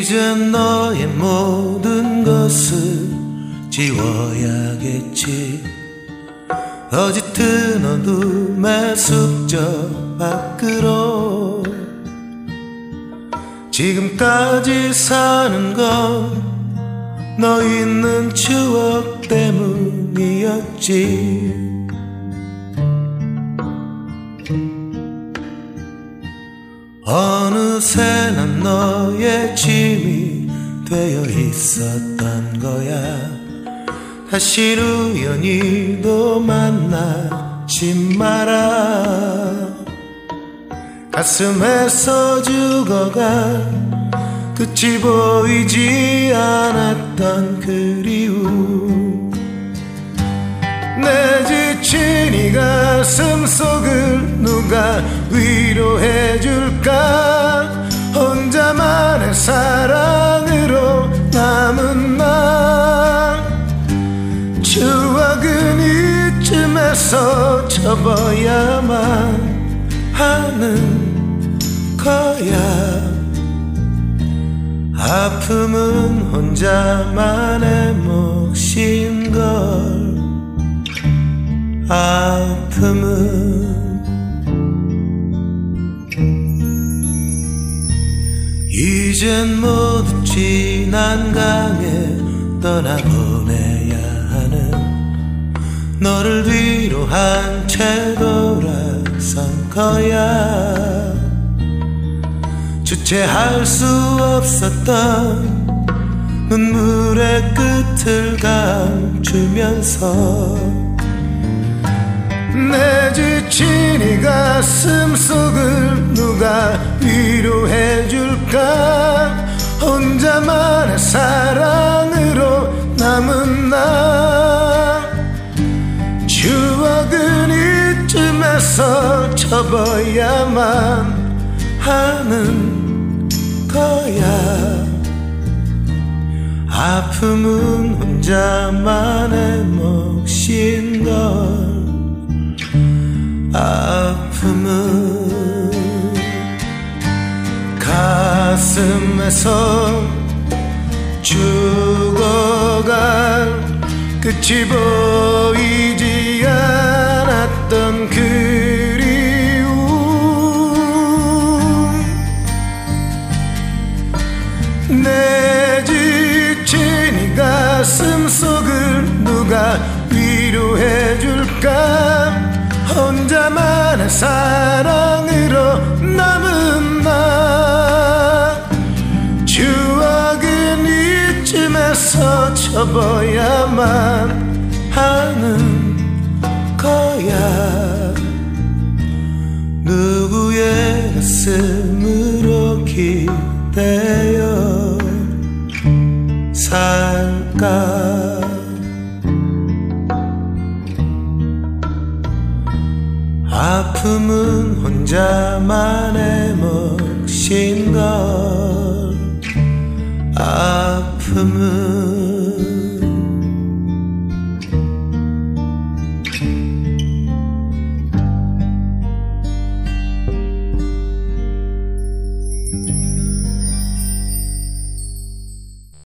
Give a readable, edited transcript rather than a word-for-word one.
이젠 너의 모든 것을 지워야겠지. 더 짙은 어둠의 숲저 밖으로. 지금까지 사는 건 너 있는 추억 때문이었지. 어느새 난 너의 짐이 되어 있었던 거야. 다시 우연히도 만나지 마라. 가슴에서 죽어간 끝이 보이지 않았던 그리움. 내 지친 이 가슴 속을 누가 위로해줄까. 혼자만의 사랑으로 남은 나. 추억은 이쯤에서 접어야만 하는 거야. 아픔은 혼자만의 몫인걸. 아픔은 이젠 모두 지난 강에 떠나보내야 하는 너를 위로한 채 돌아선 거야. 주체할 수 없었던 눈물의 끝을 감추면서 내 지친 이 가슴 속을 누가 위로해줄까. 혼자만의 사랑으로 남은 나. 추억은 이쯤에서 접어야만 하는 거야. 아픔은 혼자만의 몫인걸. 아픔은 가슴에서 죽어갈 끝이 보이지 않았던 그리움. 내 지친 이 가슴 속을 누가 위로해줄까. 혼자만의 사랑으로 남은 나. 추억은 이쯤에서 접어야만 하는 거야. 누구의 가슴으로 기대어 살까. 아픔은 혼자만의 몫인걸. 아픔은